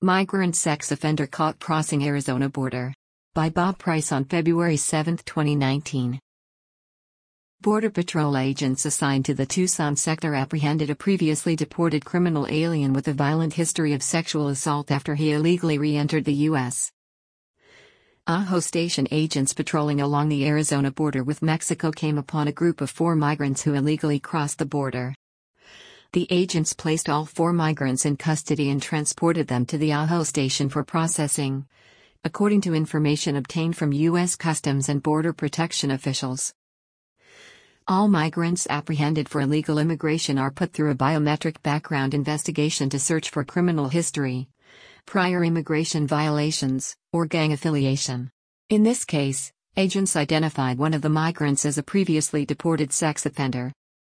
Migrant sex offender caught crossing Arizona border. By Bob Price on February 7, 2019. Border Patrol agents assigned to the Tucson sector apprehended a previously deported criminal alien with a violent history of sexual assault after he illegally re-entered the U.S. Ajo Station agents patrolling along the Arizona border with Mexico came upon a group of 4 migrants who illegally crossed the border. The agents placed all 4 migrants in custody and transported them to the Ajo Station for processing, according to information obtained from U.S. Customs and Border Protection officials. All migrants apprehended for illegal immigration are put through a biometric background investigation to search for criminal history, prior immigration violations, or gang affiliation. In this case, agents identified one of the migrants as a previously deported sex offender.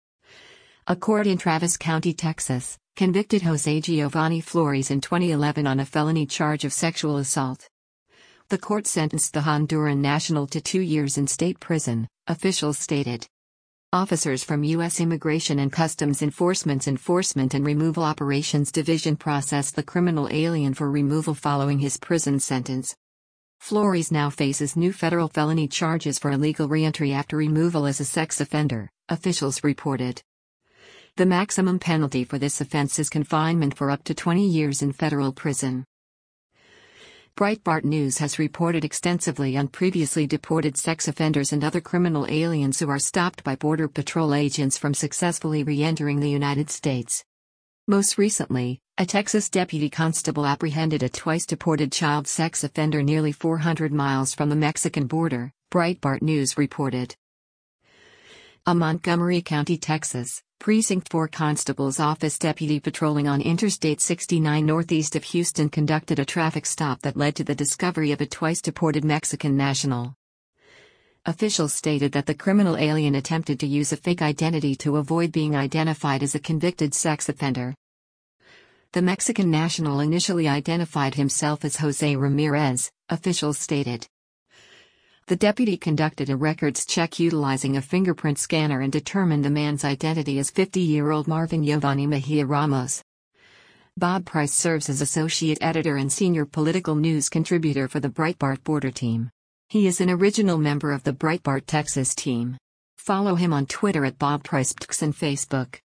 A court in Travis County, Texas, convicted Jose Giovanni Flores in 2011 on a felony charge of sexual assault. The court sentenced the Honduran national to 2 years in state prison, officials stated. Officers from U.S. Immigration and Customs Enforcement's Enforcement and Removal Operations Division processed the criminal alien for removal following his prison sentence. Flores now faces new federal felony charges for illegal reentry after removal as a sex offender, officials reported. The maximum penalty for this offense is confinement for up to 20 years in federal prison. Breitbart News has reported extensively on previously deported sex offenders and other criminal aliens who are stopped by Border Patrol agents from successfully re-entering the United States. Most recently, a Texas deputy constable apprehended a twice-deported child sex offender nearly 400 miles from the Mexican border, Breitbart News reported. A Montgomery County, Texas, Precinct 4 Constable's Office deputy patrolling on Interstate 69 northeast of Houston conducted a traffic stop that led to the discovery of a twice-deported Mexican national. Officials stated that the criminal alien attempted to use a fake identity to avoid being identified as a convicted sex offender. The Mexican national initially identified himself as Jose Ramirez, officials stated. The deputy conducted a records check utilizing a fingerprint scanner and determined the man's identity as 50-year-old Marvin Giovanni Mejia Ramos. Bob Price serves as associate editor and senior political news contributor for the Breitbart Border team. He is an original member of the Breitbart Texas team. Follow him on Twitter at Bob Price and Facebook.